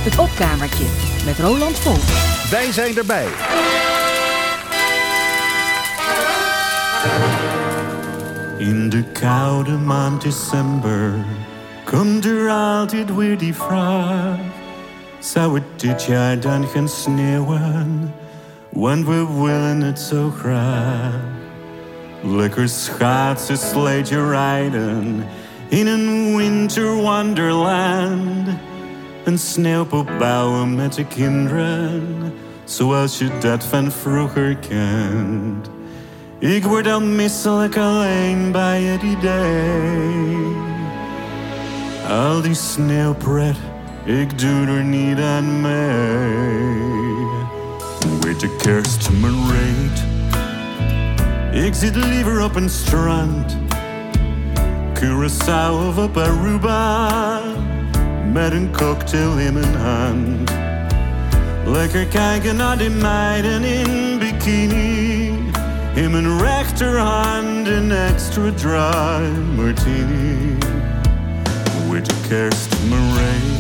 Het opkamertje met Roland Vonk. Wij zijn erbij. In de koude maand december komt er altijd weer die vraag: zou het dit jaar dan gaan sneeuwen? Want we willen het zo graag. Lekker schaatsen, sleetje rijden in een winter wonderland. Een sneeuwpop bouwen met de kinderen, zoals je dat van vroeger kent. Ik word al misselijk alleen bij het idee. Al die sneeuwpret, ik doe er niet aan mee. Witte kerst, mijn reet. Ik zit liever op een strand, Curaçao of op Aruba, met een cocktail in mijn hand. Lekker kijken naar die meiden in bikini. In mijn rechterhand een extra dry martini. Witte kerst, mijn reet.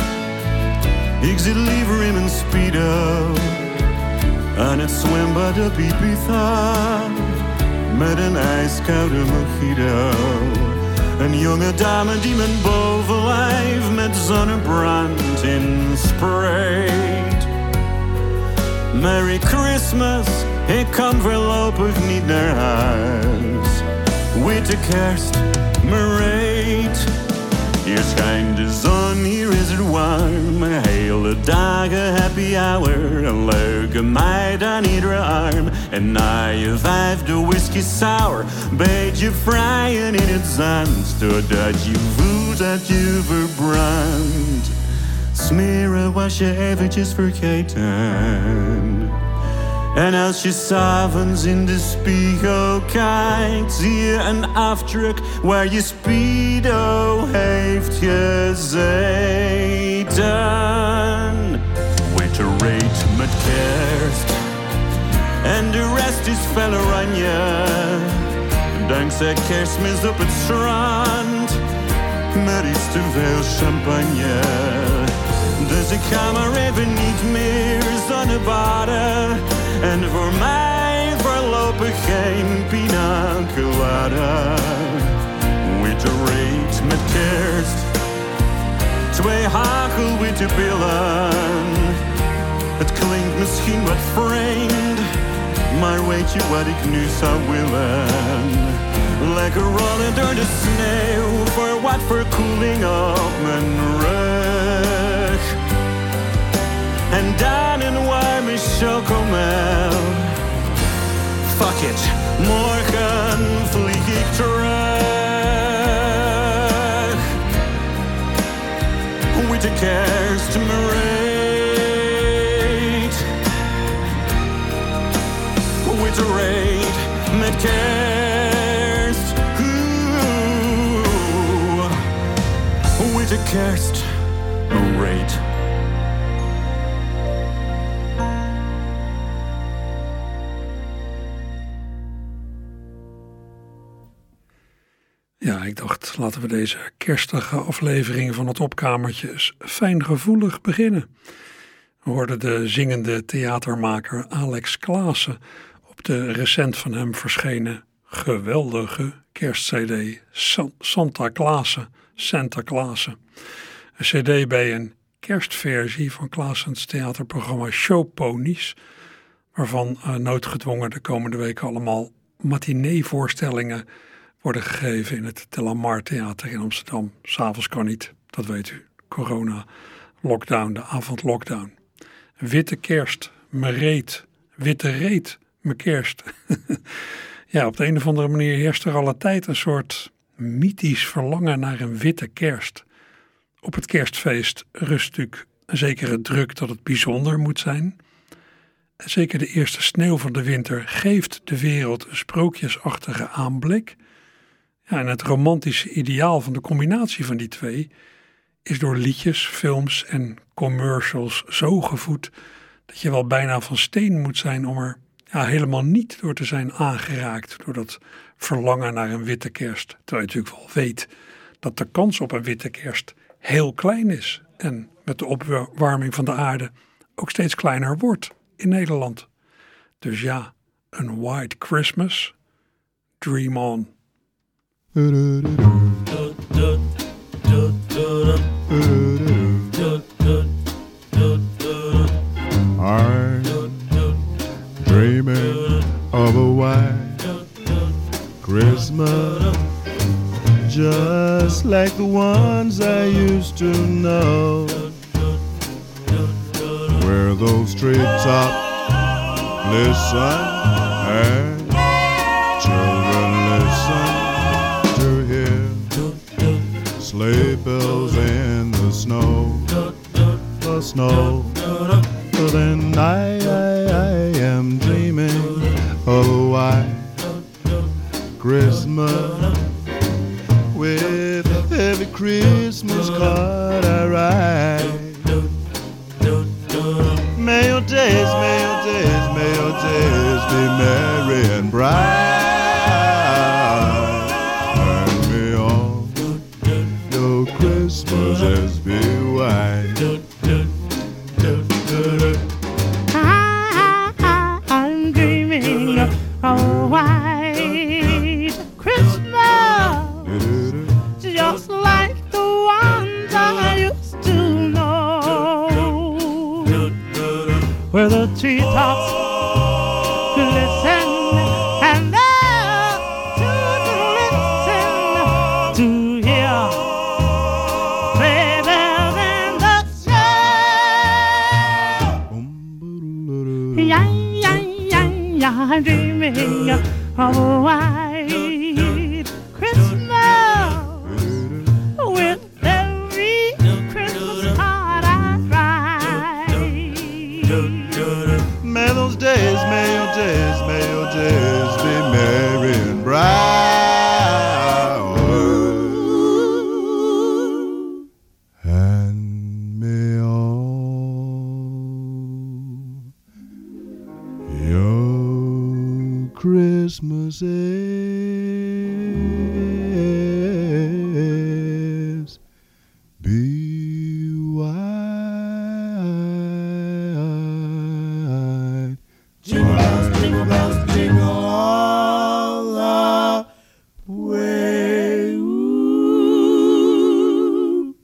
Ik zit liever in mijn speedo aan het zwembad op Ibiza, met een ijskoude mojito. Een jonge dame die mijn bovenlijf met zonnebrand inspreekt. Merry Christmas, ik kan voorlopig niet naar huis. Witte kerst, mijn reet. Hier schijnt de zon, hier is het warm. Hele dagen happy hour. Een leuke meid aan iedere arm. En na je vijfde whisky sour, beetje vrijen in het zand, totdat je voelt dat je verbrandt. Smeren was je eventjes vergeten. En als je 's avonds in de spiegel kijkt, zie je een afdruk waar je speedo heeft gezeten. Witte reet met kerst en de rest is fel oranje. Dankzij kerstmis op het strand met iets te veel champagne. Dus ik ga maar even niet meer zonnebaden. En voor mij voorlopig geen pina colada. Witte reet met kerst, 2 hagelwitte billen. Het klinkt misschien wat vreemd, maar weet je wat ik nu zou willen? Lekker rollen door de sneeuw voor wat verkoeling op mijn rug. En dan een warme chocomel. Fuck it, morgen vlieg ik terug. Witte kerst, mijn reet. Witte reet met kerst. Oeh. Witte kerst, mijn reet. Ja, ik dacht, laten we deze kerstige aflevering van het opkamertje eens fijngevoelig beginnen. We hoorden de zingende theatermaker Alex Klaassen op de recent van hem verschenen geweldige kerstcd Santa Klaassen. Een cd bij een kerstversie van Klaassens theaterprogramma Showponies, waarvan noodgedwongen de komende weken allemaal matineevoorstellingen worden gegeven in het Telamar Theater in Amsterdam. 's Avonds kan niet, dat weet u. Corona, lockdown, de avondlockdown. Witte kerst, me reet. Witte reet, me kerst. Ja, op de een of andere manier heerst er al een tijd een soort mythisch verlangen naar een witte kerst. Op het kerstfeest rust natuurlijk een zekere druk dat het bijzonder moet zijn. En zeker de eerste sneeuw van de winter geeft de wereld een sprookjesachtige aanblik. Ja, en het romantische ideaal van de combinatie van die twee is door liedjes, films en commercials zo gevoed dat je wel bijna van steen moet zijn om er helemaal niet door te zijn aangeraakt door dat verlangen naar een witte kerst. Terwijl je natuurlijk wel weet dat de kans op een witte kerst heel klein is. En met de opwarming van de aarde ook steeds kleiner wordt in Nederland. Dus ja, een White Christmas, dream on. I'm dreaming of a white Christmas, just like the ones I used to know, where those treetops listen and children listen to hear sleigh bells in the snow, the snow. Then I am dreaming of a white Christmas, with every Christmas card I write. May your days, may your days, may your days be merry and bright, and may all your Christmases be white. I'm dreaming of a white Christmas, just like the ones I used to know, where the treetops glisten and the children listen to hear sleigh bells in the snow. Yeah, yeah, yeah, yeah, I'm dreaming of a white Christmas, with every Christmas card I write. May those days, may your days, may your days be merry and bright, and may all your Christmases be white. Jingle bells, jingle all the way. Ooh.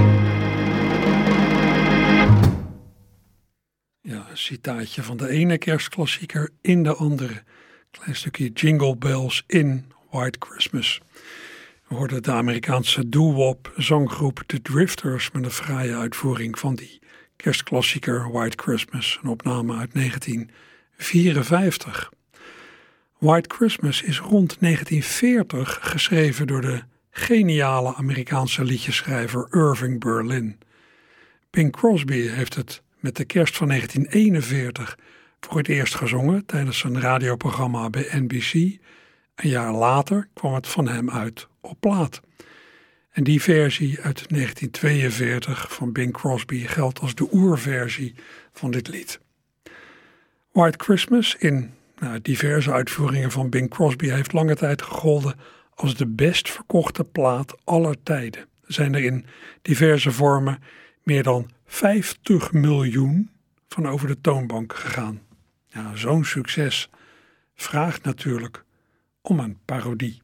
Ja, een citaatje van de ene kerstklassieker in de andere. Klein stukje Jingle Bells in White Christmas. We hoorden de Amerikaanse doo-wop zanggroep The Drifters met een fraaie uitvoering van die kerstklassieker White Christmas, een opname uit 1954. White Christmas is rond 1940 geschreven door de geniale Amerikaanse liedjeschrijver Irving Berlin. Bing Crosby heeft het met de kerst van 1941 voor het eerst gezongen tijdens een radioprogramma bij NBC. Een jaar later kwam het van hem uit op plaat. En die versie uit 1942 van Bing Crosby geldt als de oerversie van dit lied. White Christmas in diverse uitvoeringen van Bing Crosby heeft lange tijd gegolden als de best verkochte plaat aller tijden. Er zijn er in diverse vormen meer dan 50 miljoen van over de toonbank gegaan. Ja, zo'n succes vraagt natuurlijk om een parodie.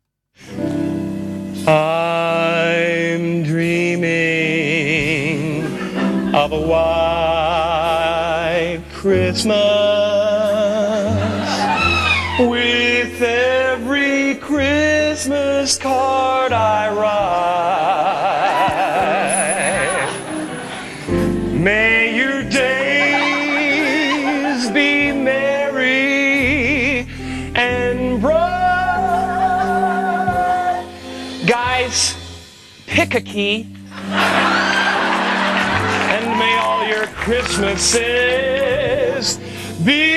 I'm dreaming of a white Christmas, with every Christmas card I write. May your days be merry and bright. Guys, pick a key. And may all your Christmases be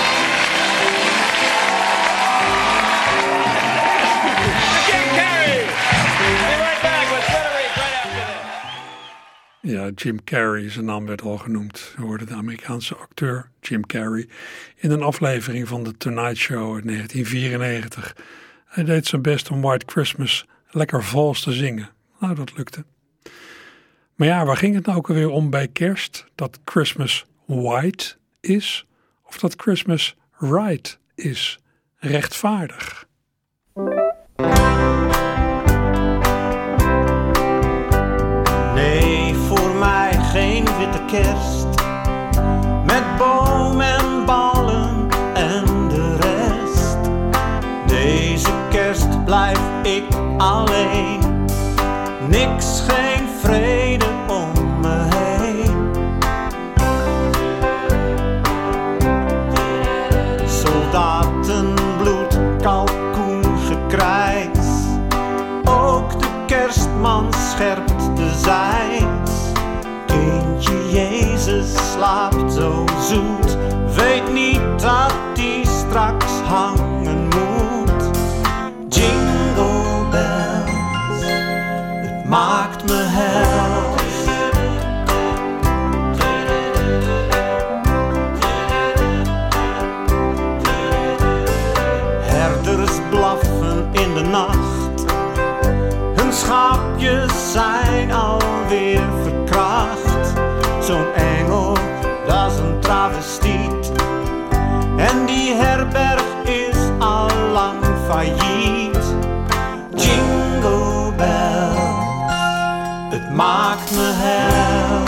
Carrie. Ja, Jim Carrey, zijn naam werd al genoemd. We hoorden de Amerikaanse acteur Jim Carrey in een aflevering van The Tonight Show uit 1994. Hij deed zijn best om White Christmas lekker vals te zingen. Nou, dat lukte. Maar ja, waar ging het nou ook alweer om bij kerst? Dat Christmas white is of dat Christmas right is? Rechtvaardig. Nee, voor mij geen witte kerst, met boom en ballen en de rest. Deze kerst blijf ik alleen, niks, geen vrede om me heen. Soldatenbloed, kalkoengekrijs, ook de kerstman scherpt de zijs. Kindje Jezus slaapt zo zoet, weet niet dat die straks hangen moet. Jingle bells, het maakt me hels. Herders blaffen in de nacht, hun schaapjes zijn alweer verkracht. Zo'n engel, dat is een travestiet, en die herberg is al lang failliet. Jingle bells, het maakt me hels.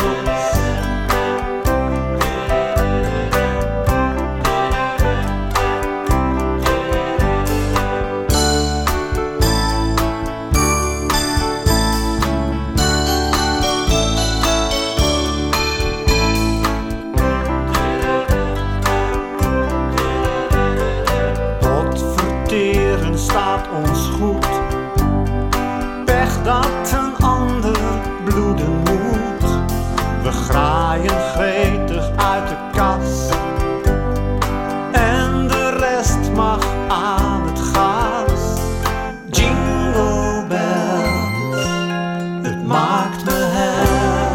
Staat ons goed, pech dat een ander bloeden moet. We graaien gretig uit de kas en de rest mag aan het gas. Jingle bells, het maakt me hels.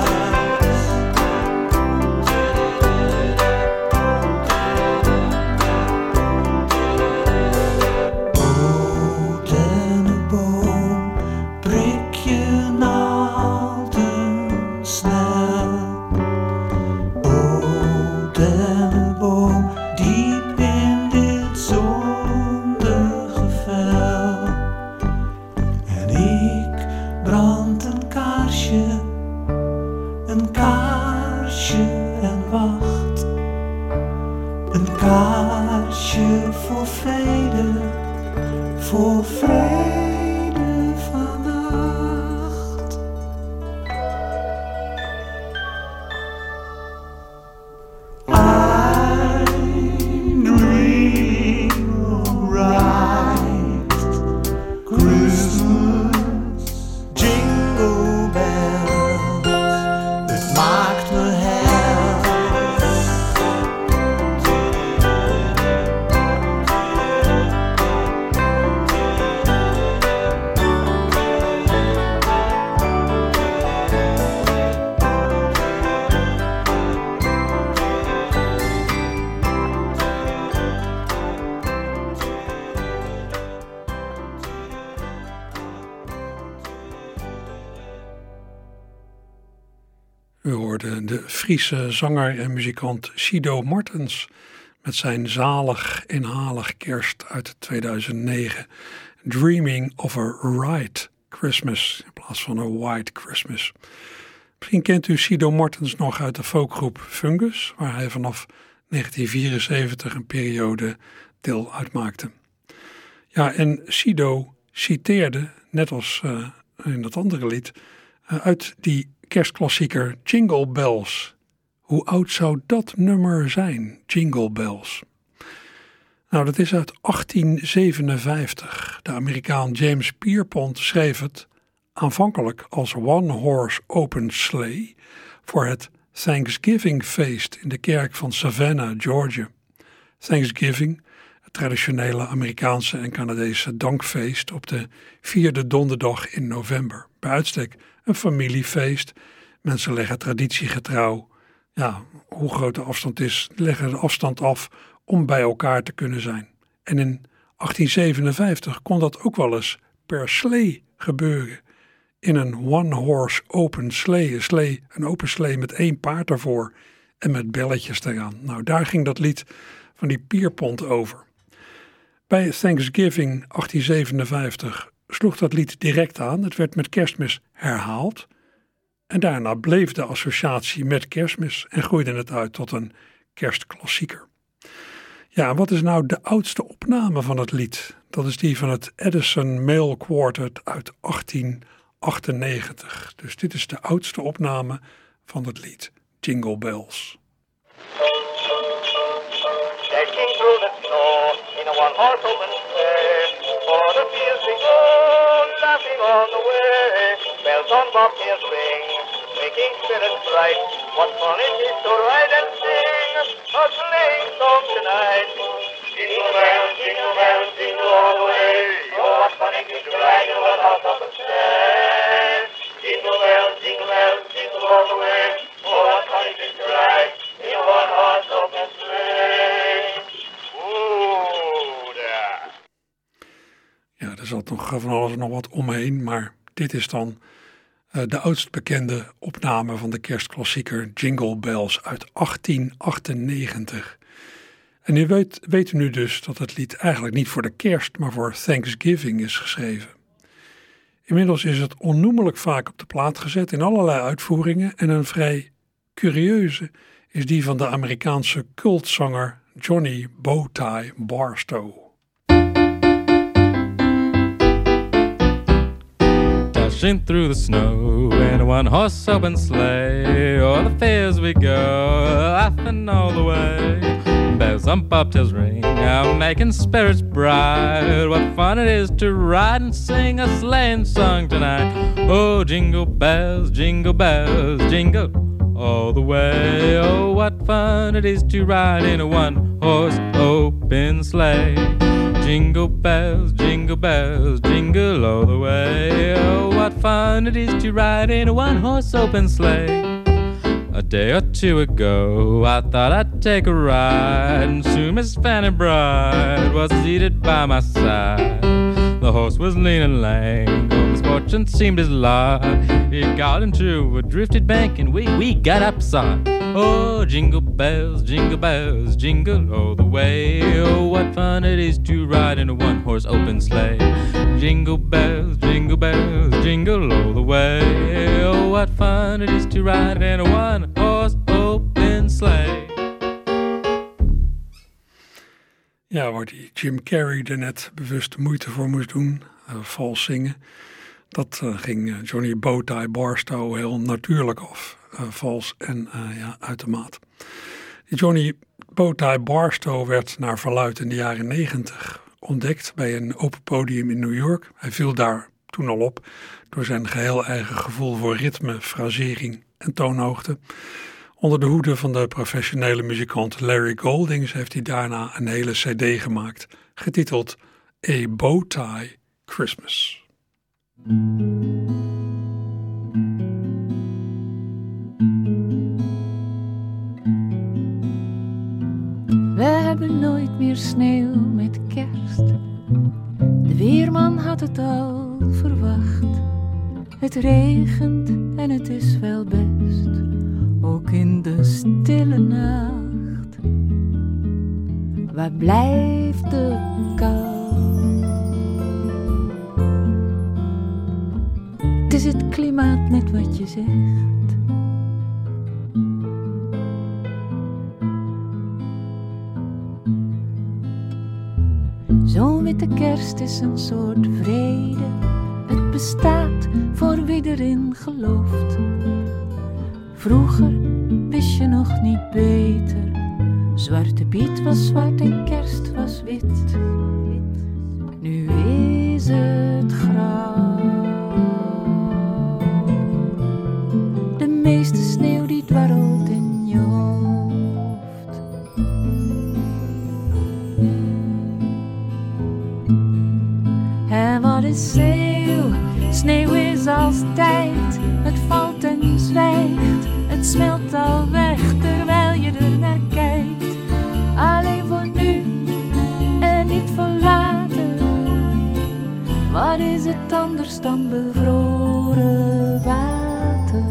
U hoorde de Friese zanger en muzikant Sido Martens met zijn zalig inhalig kerst uit 2009. Dreaming of a Right Christmas in plaats van een White Christmas. Misschien kent u Sido Martens nog uit de folkgroep Fungus, waar hij vanaf 1974 een periode deel uitmaakte. Ja, en Sido citeerde, net als in dat andere lied, uit die kerstklassieker Jingle Bells. Hoe oud zou dat nummer zijn, Jingle Bells? Nou, dat is uit 1857. De Amerikaan James Pierpont schreef het aanvankelijk als One Horse Open Sleigh voor het Thanksgiving feest in de kerk van Savannah, Georgia. Thanksgiving, het traditionele Amerikaanse en Canadese dankfeest op de 4e donderdag in november. Bij uitstek een familiefeest Mensen leggen traditiegetrouw, hoe groot de afstand is, leggen de afstand af om bij elkaar te kunnen zijn. En in 1857 kon dat ook wel eens per slee gebeuren. In een one-horse open slee, een open slee met 1 paard ervoor en met belletjes eraan. Nou, daar ging dat lied van die Pierpont over. Bij Thanksgiving 1857 sloeg dat lied direct aan. Het werd met Kerstmis herhaald. En daarna bleef de associatie met Kerstmis en groeide het uit tot een kerstklassieker. Ja, wat is nou de oudste opname van het lied? Dat is die van het Edison Male Quartet uit 1898. Dus dit is de oudste opname van het lied Jingle Bells. Dashing through the snow in a one-horse open sleigh, o'er the fields we go, laughing all the way. Bells on bobtails ring, making spirits bright. What fun it is to ride and sing a sleighing song tonight. Jingle bells, jingle all the way. Oh, what fun it is to ride in a one-horse open sleigh. Jingle bells, jingle all the way. Oh, what fun it is to ride in a one-horse open sleigh. Ja, er zat nog van alles nog wat omheen, maar dit is dan de oudst bekende opname van de kerstklassieker Jingle Bells uit 1898. En u weet nu dus dat het lied eigenlijk niet voor de kerst, maar voor Thanksgiving is geschreven. Inmiddels is het onnoemelijk vaak op de plaat gezet in allerlei uitvoeringen en een vrij curieuze is die van de Amerikaanse cultzanger Johnny Bowtie Barstow. Dashing through the snow in a one-horse open sleigh, o'er the fields we go, laughing all the way. Bells on bobtails ring, out making spirits bright. What fun it is to ride and sing a sleighing song tonight. Oh, jingle bells, jingle all the way. Oh, what fun it is to ride in a one-horse open sleigh. Jingle bells, jingle all the way. Oh, what fun it is to ride in a one-horse open sleigh. A day or two ago, I thought I'd take a ride, and soon Miss Fanny Bride was seated by my side. The horse was lean and lame, though misfortune seemed his lot. He got into a drifted bank, and we got upside. Oh, jingle bells, jingle all the way. Oh, what fun it is to ride in a one-horse open sleigh. Jingle bells, jingle all the way. Oh, what fun it is to ride in a one-horse open sleigh. Ja, waar die Jim Carrey er net bewust moeite voor moest doen, vals zingen, dat ging Johnny Bowtie Barstow heel natuurlijk af. Vals en uit de maat. Die Johnny Bowtie Barstow werd naar verluidt in de jaren 90 ontdekt bij een open podium in New York. Hij viel daar toen al op door zijn geheel eigen gevoel voor ritme, frasering en toonhoogte. Onder de hoede van de professionele muzikant Larry Goldings heeft hij daarna een hele cd gemaakt, getiteld A Bowtie Christmas. We hebben nooit meer sneeuw met kerst. De weerman had het al verwacht. Het regent en het is wel best, ook in de stille nacht. Waar blijft de kou? Het is het klimaat net wat je zegt. Zo'n witte kerst is een soort vrede. Het bestaat voor wie erin gelooft. Vroeger wist je nog niet beter. Zwarte Piet was zwart en kerst was wit. Nu is het grauw. De meeste sneeuw die dwarrelt in je hoofd. En wat is sneeuw? Sneeuw is als tijd. Het valt en zwijgt. het smelt al weg terwijl je er naar kijkt. Alleen voor nu en niet voor later. Wat is het anders dan bevroren water?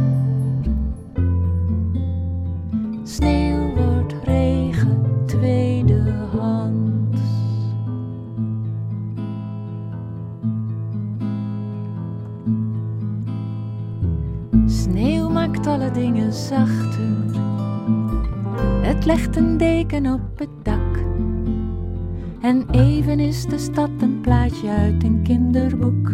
Sneeuw wordt regen tweedehands. Sneeuw maakt alle dingen zachter. Het legt een deken op het dak. En even is de stad een plaatje uit een kinderboek.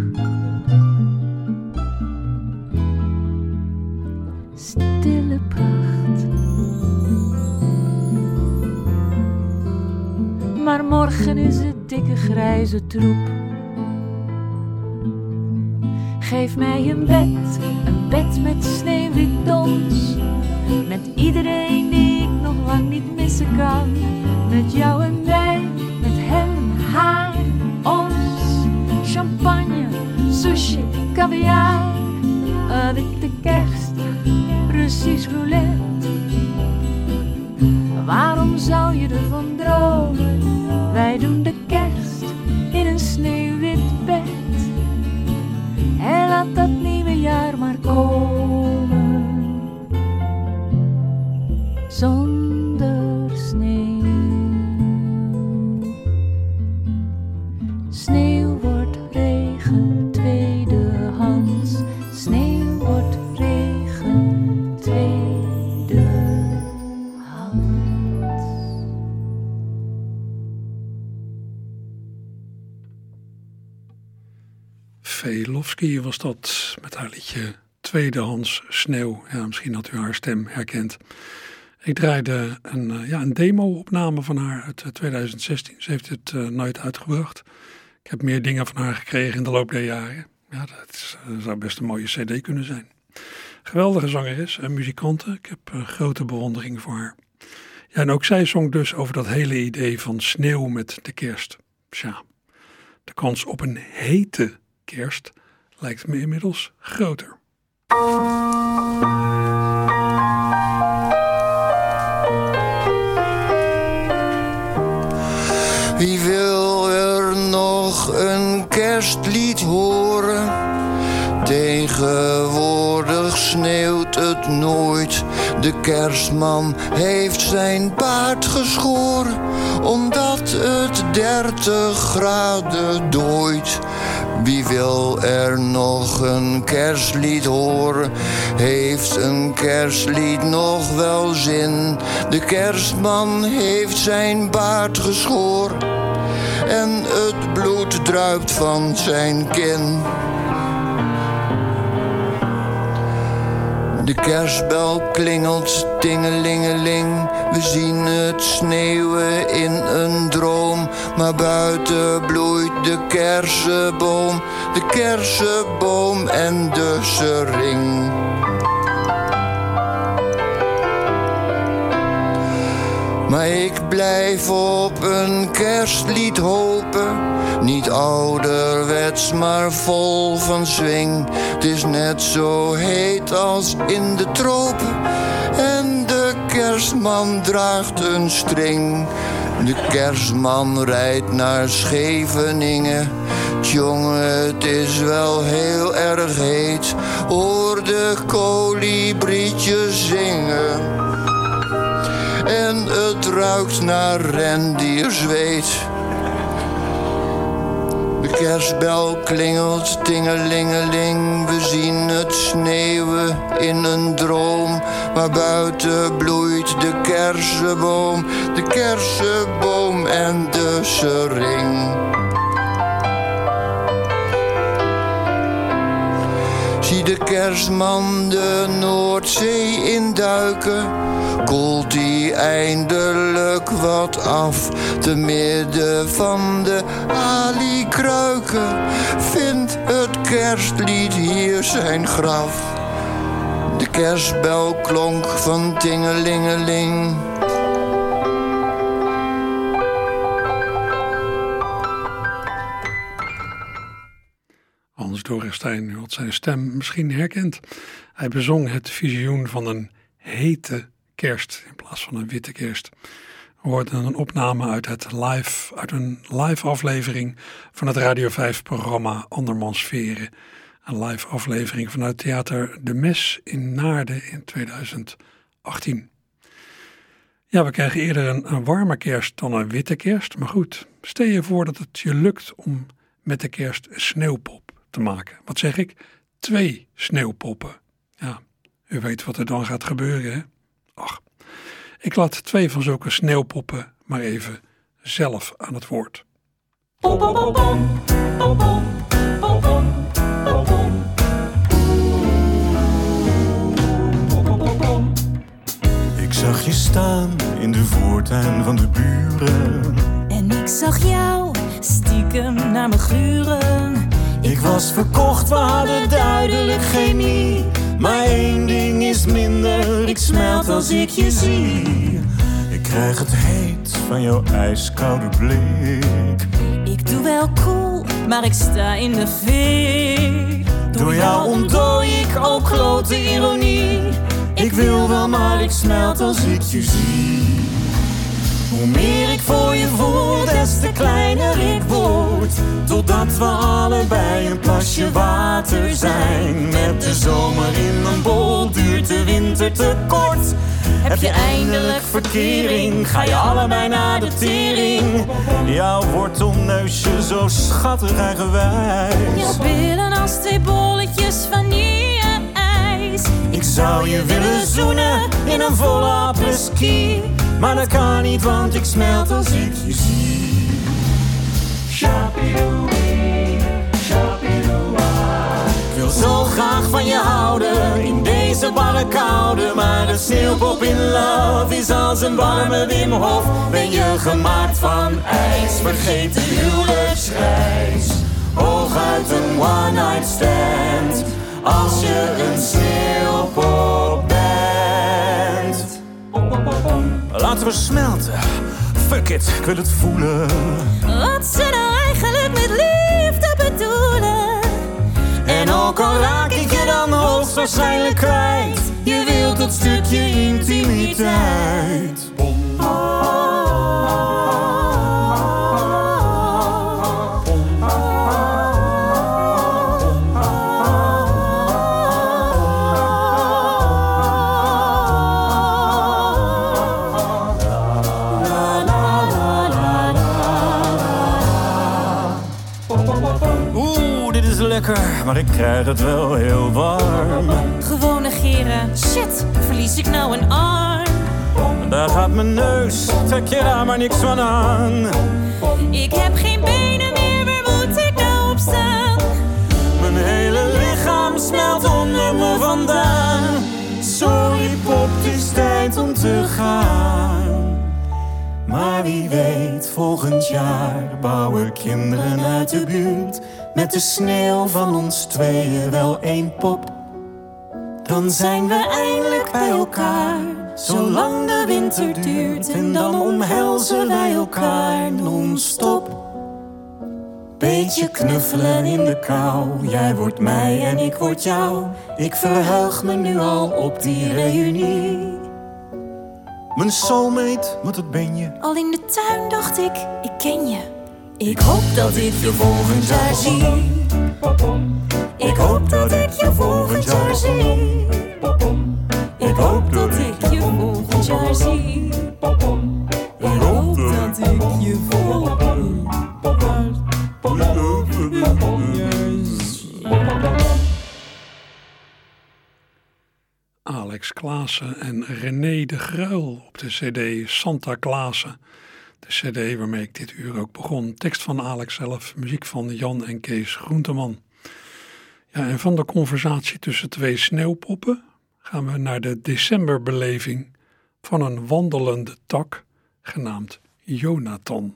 Stille pracht. Maar morgen is het dikke grijze troep. Geef mij een bed met sneeuwwit dons. Met iedereen die ik nog lang niet missen kan. Met jou en mij, met hem, haar, ons. Champagne, sushi, caviar. Witte kerst, Russisch roulette. Waarom zou je ervan dromen? Wij doen de kerst in een sneeuwwit bed. En laat dat nieuwe jaar maar komen. Zonder sneeuw. Sneeuw wordt regen tweedehands. Sneeuw wordt regen tweedehands. Velofsky was dat met haar liedje Tweedehands Sneeuw. Ja, misschien had u haar stem herkend. Ik draaide een demo-opname van haar uit 2016. Ze heeft het nooit uitgebracht. Ik heb meer dingen van haar gekregen in de loop der jaren. Ja, dat zou best een mooie cd kunnen zijn. Geweldige zangeres en muzikante. Ik heb grote bewondering voor haar. Ja, en ook zij zong dus over dat hele idee van sneeuw met de kerst. Tja, de kans op een hete kerst lijkt me inmiddels groter. Wie wil er nog een kerstlied horen? Tegenwoordig sneeuwt het nooit. De kerstman heeft zijn baard geschoren, omdat het 30 graden dooit. Wie wil er nog een kerstlied horen? Heeft een kerstlied nog wel zin? De kerstman heeft zijn baard geschoren en het bloed druipt van zijn kin. De kerstbel klingelt, tingelingeling. We zien het sneeuwen in een droom. Maar buiten bloeit de kersenboom en de sering. Maar ik blijf op een kerstlied hopen. Niet ouderwets, maar vol van swing. Het is net zo heet als in de tropen. En de kerstman draagt een string. De kerstman rijdt naar Scheveningen. Tjonge, het is wel heel erg heet. Hoor de kolibrietjes zingen. En het ruikt naar rendierzweet. De kerstbel klingelt, tingelingeling. We zien het sneeuwen in een droom. Maar buiten bloeit de kersenboom en de sering. Zie de kerstman de Noordzee induiken. Koelt hij eindelijk wat af, te midden van de alikruiken. Vindt het kerstlied hier zijn graf. De kerstbel klonk van tingelingeling. Hans Dorrestein, u had zijn stem misschien herkend. Hij bezong het visioen van een hete kerst in plaats van een witte kerst. We hoorden een opname uit een live aflevering van het Radio 5-programma Andermansveren. Een live aflevering vanuit Theater De Mes in Naarden in 2018. Ja, we krijgen eerder een warme kerst dan een witte kerst. Maar goed, stel je voor dat het je lukt om met de kerst een sneeuwpop te maken. Wat zeg ik? 2 sneeuwpoppen. Ja, u weet wat er dan gaat gebeuren, hè? Ach, ik laat 2 van zulke sneeuwpoppen maar even zelf aan het woord. Ik zag je staan in de voortuin van de buren. En ik zag jou stiekem naar me gluren. Ik was verkocht, we hadden duidelijk chemie. Maar één ding is minder, ik smelt als ik je zie. Ik krijg het heet van jouw ijskoude blik. Ik doe wel cool, maar ik sta in de fik. Door jou ontdooi ik ook grote ironie. Ik wil wel, maar ik smelt als ik je zie. Hoe meer ik voor je voel, des te kleiner ik word. Totdat we allebei een plasje water zijn. Met de zomer in een bol duurt de winter te kort. Heb je eindelijk verkering, ga je allebei naar de tering. Jouw wortelneusje zo schattig eigenwijs. Jouw billen als 2 bolletjes vanille-ijs. Ik zou je willen zoenen in een volle apres-ski. Maar dat kan niet, want ik smelt als ik je zie. Ik wil zo graag van je houden in deze barre koude. Maar een sneeuwpop in love is als een warme Wim Hof. Ben je gemaakt van ijs, vergeet de huwelijksreis. Hooguit een one-night stand, als je een sneeuwpop bent. Laten we smelten, fuck it, ik wil het voelen. Wat ze nou eigenlijk met liefde bedoelen. En ook al raak ik je dan hoogstwaarschijnlijk kwijt, je wilt dat stukje intimiteit. Maar ik krijg het wel heel warm. Gewoon negeren. Shit, verlies ik nou een arm? Daar gaat mijn neus, trek je daar maar niks van aan. Ik heb geen benen meer, waar moet ik nou op staan? Mijn hele lichaam smelt onder me vandaan. Sorry pop, het is tijd om te gaan. Maar wie weet, volgend jaar bouwen kinderen uit de buurt met de sneeuw van ons tweeën wel 1 pop. Dan zijn we eindelijk bij elkaar, zolang de winter duurt. En dan omhelzen wij elkaar non-stop. Beetje knuffelen in de kou, jij wordt mij en ik word jou. Ik verheug me nu al op die reunie. Mijn soulmate, wat ben je? Al in de tuin dacht ik ken je. Ik hoop dat ik je volgend jaar zie. Ik hoop dat ik je volgend jaar zie. Ik hoop dat ik je volgend jaar zie. Ik hoop dat ik je volgend jaar zie. Alex Klaassen en René de Gruil op de cd Santa Klaassen. De cd waarmee ik dit uur ook begon. Tekst van Alex zelf, muziek van Jan en Kees Groenteman. Ja, en van de conversatie tussen 2 sneeuwpoppen gaan we naar de decemberbeleving van een wandelende tak genaamd Jonathan.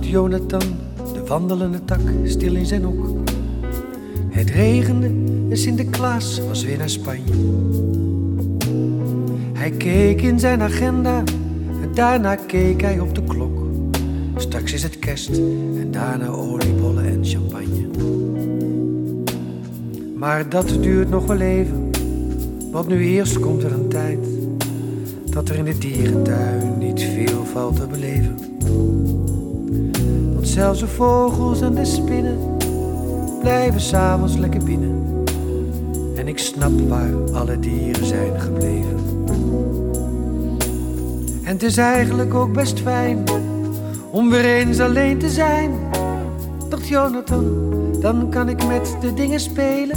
Jonathan, de wandelende tak, stil in zijn hok. Het regende en Sinterklaas was weer naar Spanje. Hij keek in zijn agenda en daarna keek hij op de klok. Straks is het kerst en daarna oliebollen en champagne. Maar dat duurt nog wel even, want nu eerst komt er een tijd dat er in de dierentuin niet veel valt te beleven. Want zelfs de vogels en de spinnen blijven 's avonds lekker binnen. En ik snap waar alle dieren zijn gebleven. En het is eigenlijk ook best fijn om weer eens alleen te zijn. Dacht Jonathan, dan kan ik met de dingen spelen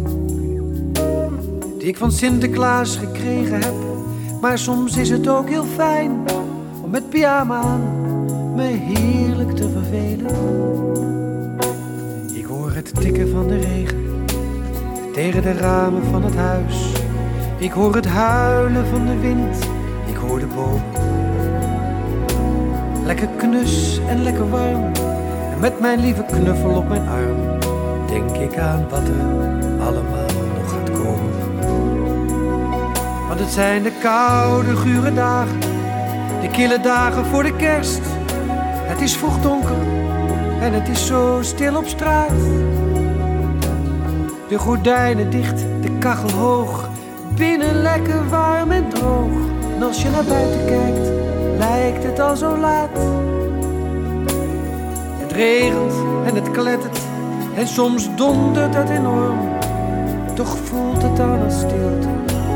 die ik van Sinterklaas gekregen heb. Maar soms is het ook heel fijn om met pyjama aan me heerlijk te vervelen. Ik hoor het tikken van de regen tegen de ramen van het huis. Ik hoor het huilen van de wind, ik hoor de bomen. Lekker knus en lekker warm, en met mijn lieve knuffel op mijn arm denk ik aan wat er allemaal nog gaat komen. Want het zijn de koude, gure dagen, de kille dagen voor de kerst. Het is vroeg donker en het is zo stil op straat. De gordijnen dicht, de kachel hoog, binnen lekker warm en droog. En als je naar buiten kijkt, lijkt het al zo laat. Het regent en het klettert en soms dondert het enorm. Toch voelt het dan als stilte,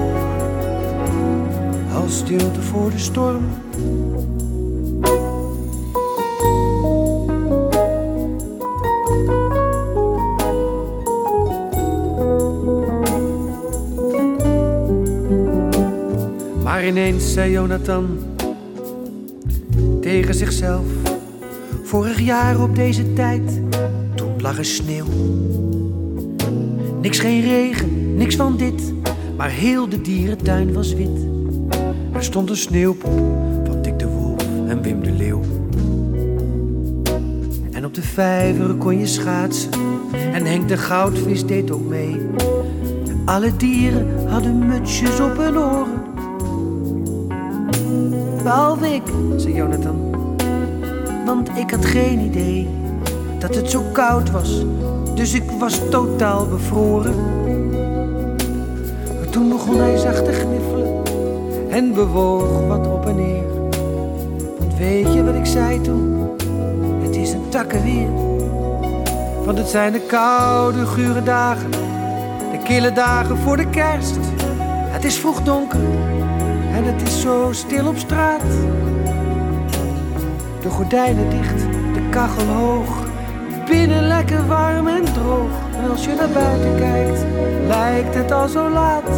als stilte voor de storm. Maar ineens zei Jonathan tegen zichzelf: vorig jaar op deze tijd, toen lag er sneeuw. Niks, geen regen, niks van dit, maar heel de dierentuin was wit. Er stond een sneeuwpop van Dick de Wolf en Wim de Leeuw. En op de vijver kon je schaatsen en Henk de goudvis deed ook mee. Alle dieren hadden mutsjes op hun oren. Behalve ik, zei Jonathan, want ik had geen idee dat het zo koud was, dus ik was totaal bevroren. Maar toen begon hij zacht te gniffelen en bewoog wat op en neer. Want weet je wat ik zei toen? Het is een takkenweer. Want het zijn de koude, gure dagen, de kille dagen voor de kerst. Het is vroeg donker en het is zo stil op straat. De gordijnen dicht, de kachel hoog, binnen lekker warm en droog. En als je naar buiten kijkt, lijkt het al zo laat.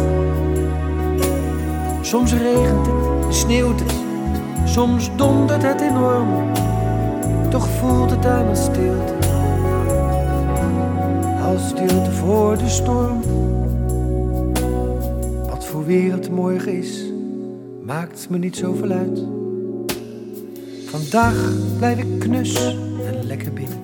Soms regent het, sneeuwt het, soms dondert het enorm. Toch voelt het aan als stilte, als stilte voor de storm. Wat voor weer het morgen is, maakt me niet zoveel uit. Vandaag blijf ik knus en lekker binnen.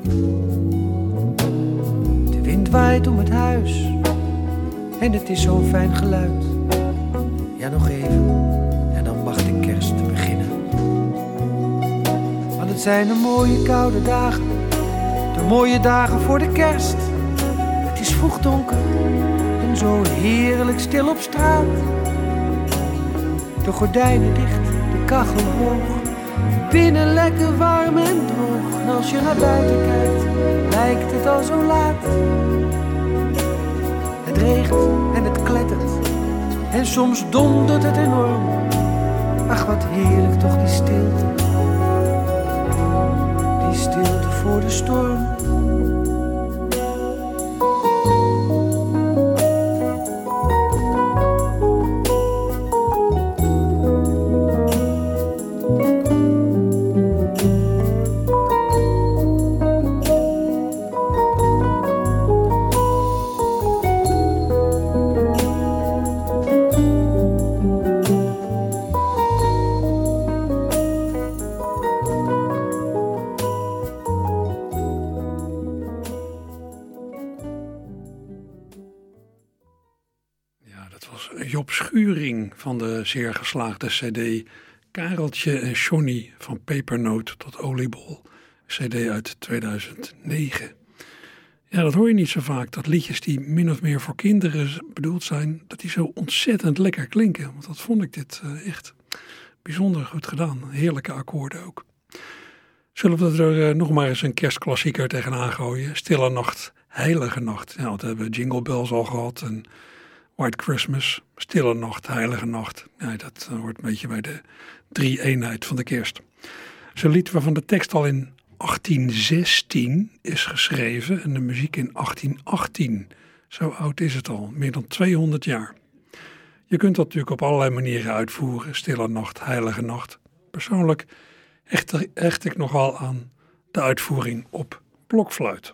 De wind waait om het huis en het is zo'n fijn geluid. Ja, nog even en dan mag de kerst beginnen. Want het zijn de mooie koude dagen, de mooie dagen voor de kerst. Het is vroeg donker en zo heerlijk stil op straat. De gordijnen dicht, de kachel hoog, binnen lekker warm en droog. En als je naar buiten kijkt, lijkt het al zo laat. Het regent en het klettert en soms dondert het enorm. Ach, wat heerlijk toch die stilte, die stilte voor de storm. Puring van de zeer geslaagde cd Kareltje en Johnny van pepernoot tot oliebol. Cd uit 2009. Ja, dat hoor je niet zo vaak. Dat liedjes die min of meer voor kinderen bedoeld zijn, dat die zo ontzettend lekker klinken. Want dat vond ik dit echt bijzonder goed gedaan. Heerlijke akkoorden ook. Zullen we er nog maar eens een kerstklassieker tegenaan gooien? Stille Nacht, Heilige Nacht. Ja, want we hebben Jingle Bells al gehad en White Christmas. Stille Nacht, Heilige Nacht. Ja, dat hoort een beetje bij de drie-eenheid van de kerst. Zo'n lied waarvan de tekst al in 1816 is geschreven en de muziek in 1818. Zo oud is het al, meer dan 200 jaar. Je kunt dat natuurlijk op allerlei manieren uitvoeren. Stille Nacht, Heilige Nacht. Persoonlijk hecht ik nogal aan de uitvoering op blokfluit.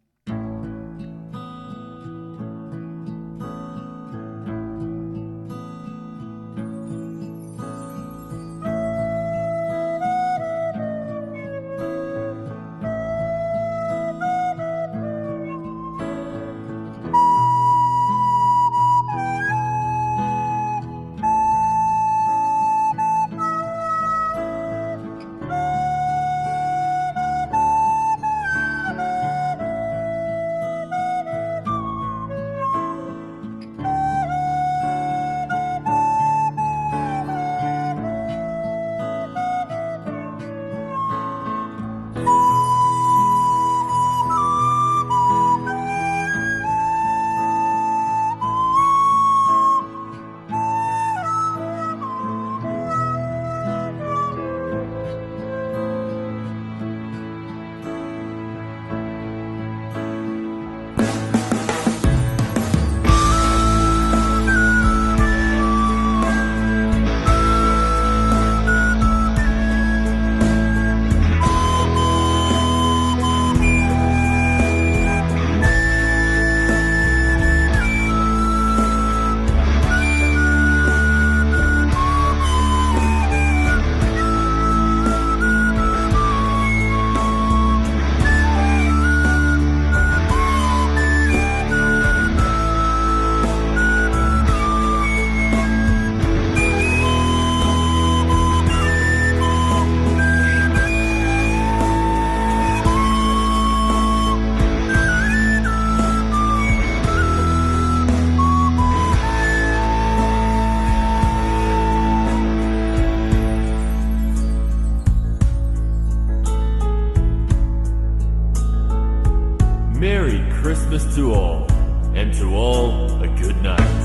Christmas to all, and to all a good night.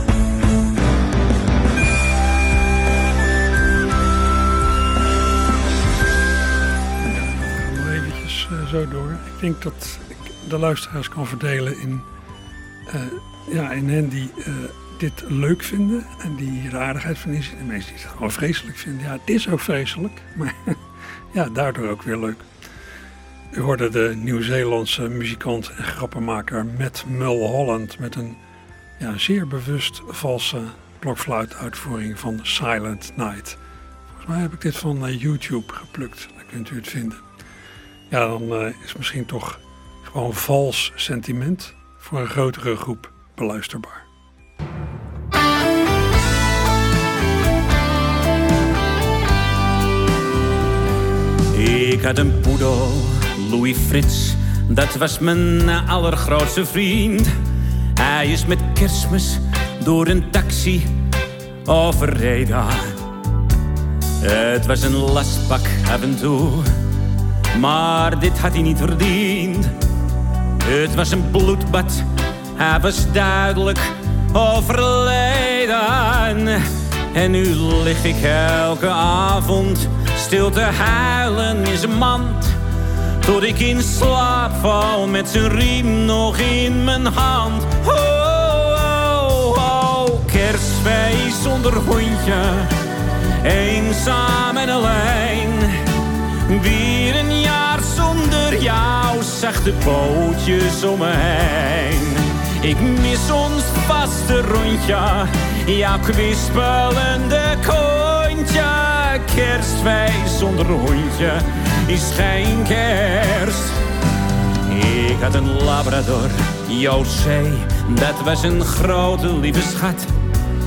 Nog eventjes zo door. Ik denk dat ik de luisteraars kan verdelen in hen die dit leuk vinden en die er aardigheid van inzien. En mensen die het gewoon vreselijk vinden. Ja, het is ook vreselijk, maar ja, daardoor ook weer leuk. U hoorde de Nieuw-Zeelandse muzikant en grappenmaker Matt Mulholland met een zeer bewust valse blokfluituitvoering van Silent Night. Volgens mij heb ik dit van YouTube geplukt, daar kunt u het vinden. Ja, dan is misschien toch gewoon vals sentiment voor een grotere groep beluisterbaar. Ik had een poedel, Louis Frits, dat was mijn allergrootste vriend. Hij is met Kerstmis door een taxi overreden. Het was een lastpak af en toe, maar dit had hij niet verdiend. Het was een bloedbad, hij was duidelijk overleden. En nu lig ik elke avond stil te huilen in zijn mand, tot ik in slaap val met zijn riem nog in mijn hand. Oh, oh, oh, kerstfeest zonder hondje, eenzaam en alleen. Weer een jaar zonder jou, zachte pootjes om me heen. Ik mis ons vaste rondje, jouw kwispelende kontje. Kerstfeest zonder hondje is geen kerst. Ik had een labrador, José, dat was een grote lieve schat.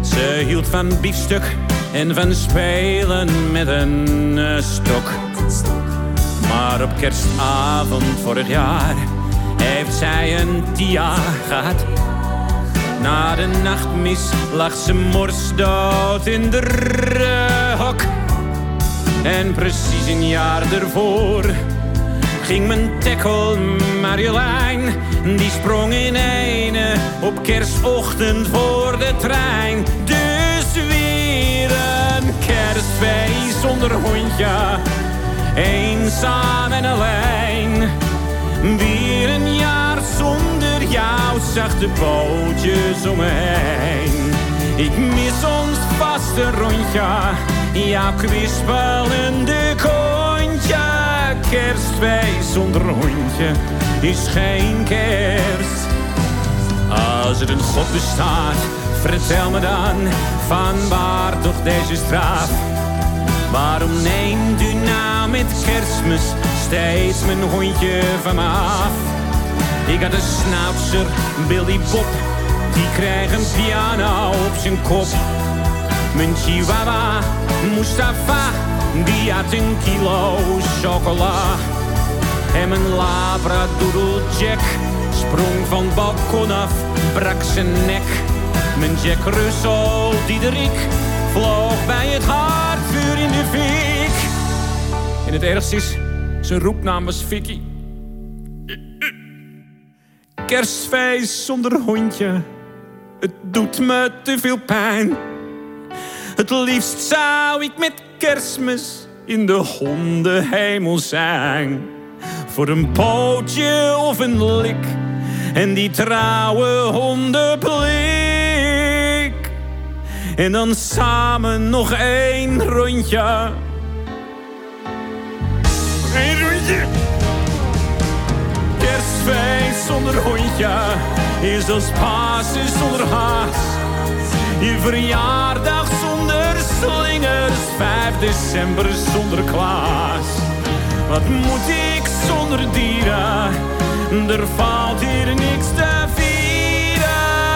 Ze hield van biefstuk en van spelen met een stok. Maar op kerstavond vorig jaar heeft zij een TIA gehad. Na de nachtmis lag ze morsdood in de hok. En precies een jaar ervoor ging mijn tackle Marjolein. Die sprong in ene op kerstochtend voor de trein. Dus weer een kerstfeest zonder hondje, eenzaam en alleen. Weer een jaar zonder jou, zachte bootjes om me heen. Ik mis ons vaste rondje, jouw kwispelende kontje. Kerstfeest zonder hondje is geen kerst. Als er een God bestaat, vertel me dan, van waar toch deze straf? Waarom neemt u nou met Kerstmis steeds mijn hondje van me af? Ik had een snoutser, Billy Bob, die kreeg een piano op zijn kop. Mijn chihuahua, Mustafa, die had een kilo chocola. En mijn labradoodle Jack sprong van het balkon af, brak zijn nek. Mijn Jack Russell, Diederik, vloog bij het haardvuur in de fik. En het ergste is, zijn roepnaam was Vicky. Kerstfeest zonder hondje, het doet me te veel pijn. Het liefst zou ik met Kerstmis in de hondenhemel zijn. Voor een pootje of een lik en die trouwe hondenblik. En dan samen nog 1 rondje. Nog 1 rondje. Kerstfeest zonder hondje is als Pasen zonder haas. Je verjaardag zonder slingers, 5 december zonder Klaas. Wat moet ik zonder dieren? Er valt hier niks te vieren.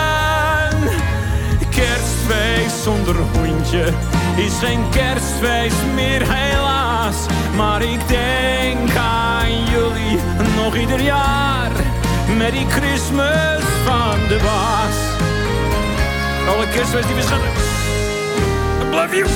Kerstfeest zonder hondje is geen kerstfeest meer helaas. Maar ik denk aan jullie nog ieder jaar. Merry Christmas van de baas. Alle kerstfeest die we schatten. I love you.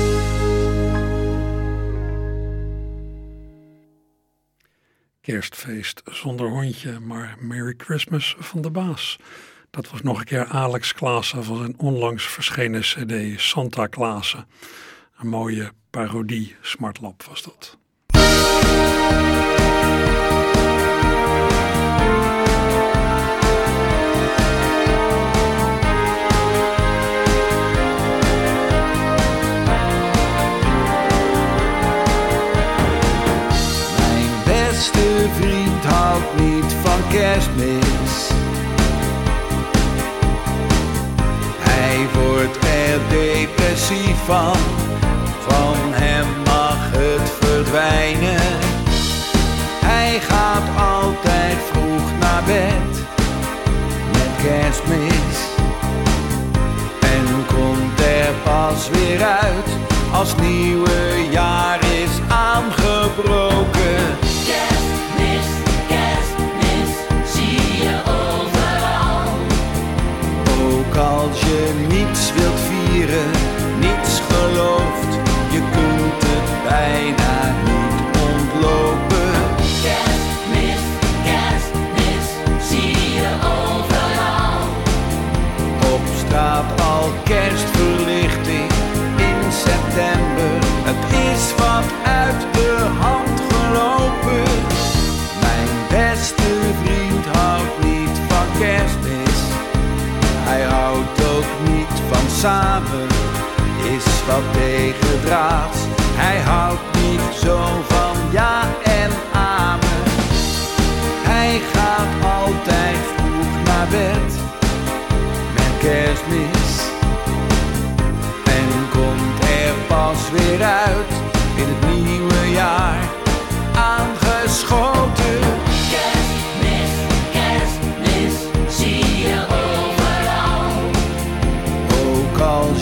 Kerstfeest zonder hondje, maar Merry Christmas van de baas. Dat was nog een keer Alex Klaassen van zijn onlangs verschenen cd Santa Klaassen. Een mooie parodie smartlap was dat. Beste vriend houdt niet van Kerstmis. Hij wordt er depressief van hem mag het verdwijnen. Hij gaat altijd vroeg naar bed met Kerstmis. En komt er pas weer uit als nieuwe jaar is aangebroken. Kerstmis, kerstmis, zie je overal. Ook als je niets wilt vieren, niets gelooft, je kunt het bijna niet ontlopen. Kerstmis, kerstmis, zie je overal. Op straat al kerstverlichting in september, het is wat uit de hand gelopen. Mijn beste vriend houdt niet van Kerstmis. Hij houdt ook niet van samen, is wat tegendraads. Hij houdt niet zo van ja en amen. Hij gaat altijd vroeg naar bed met Kerstmis. En komt er pas weer uit in het nieuwe jaar aangeschoten. Kerstmis, kerstmis, zie je overal. Ook al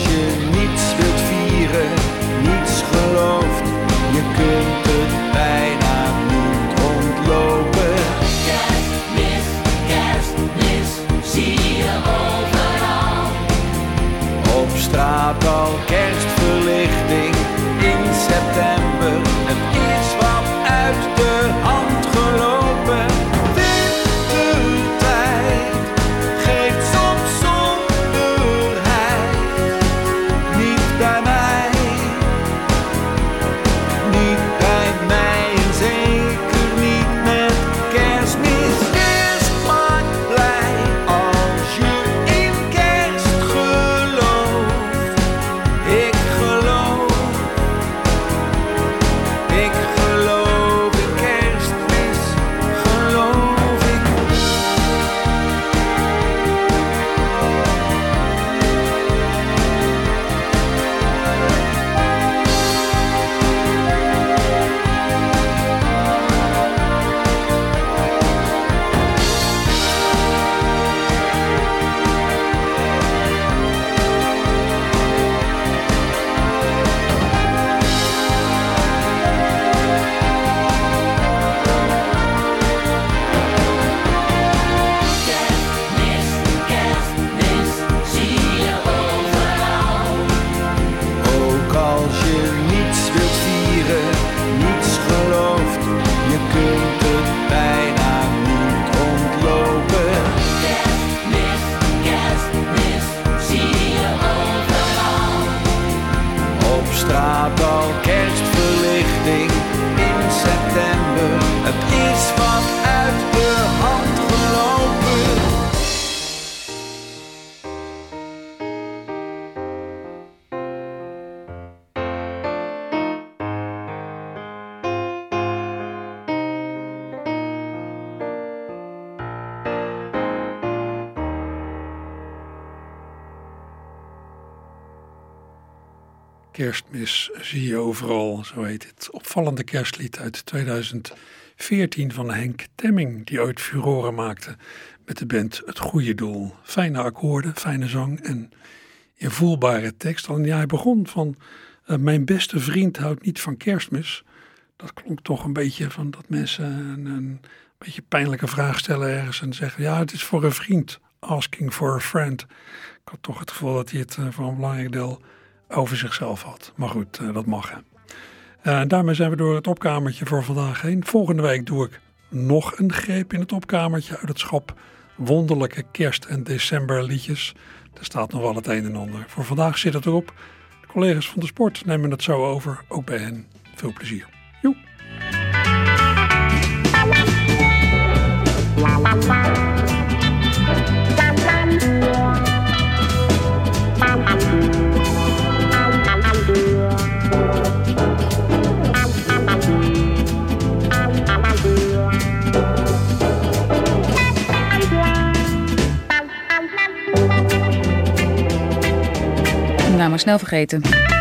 al kerstverlichting in september. Het is wat uit de hand gelopen. Kerstmis zie je overal, zo heet het. Opvallende kerstlied uit 2014 van Henk Temming, die ooit furoren maakte met de band Het Goede Doel. Fijne akkoorden, fijne zang en invoelbare tekst. Al hij begon van mijn beste vriend houdt niet van Kerstmis. Dat klonk toch een beetje van dat mensen een beetje pijnlijke vraag stellen ergens en zeggen ja, het is voor een vriend. Asking for a friend. Ik had toch het gevoel dat hij het voor een belangrijk deel over zichzelf had. Maar goed, dat mag. Daarmee zijn we door het opkamertje voor vandaag heen. Volgende week doe ik nog een greep in het opkamertje uit het schap wonderlijke kerst- en decemberliedjes. Er staat nog wel het een en ander. Voor vandaag zit het erop. De collega's van de sport nemen het zo over. Ook bij hen. Veel plezier. Joe. Nou, maar snel vergeten.